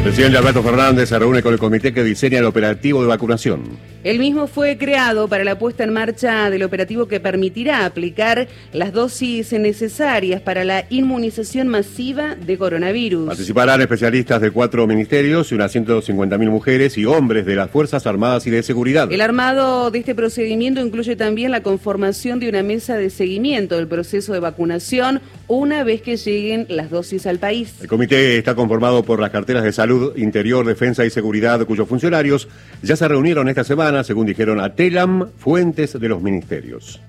presidente Alberto Fernández se reúne con el comité que diseña el operativo de vacunación. El mismo fue creado para la puesta en marcha del operativo que permitirá aplicar las dosis necesarias para la inmunización masiva de coronavirus. Participarán especialistas de 4 ministerios y unas 150.000 mujeres y hombres de las Fuerzas Armadas y de Seguridad. El armado de este procedimiento incluye también la conformación de una mesa de seguimiento del proceso de vacunación una vez que lleguen las dosis al país. El comité está conformado por las carteras de Salud, Interior, Defensa y Seguridad, cuyos funcionarios ya se reunieron esta semana, según dijeron a Telam, fuentes de los ministerios.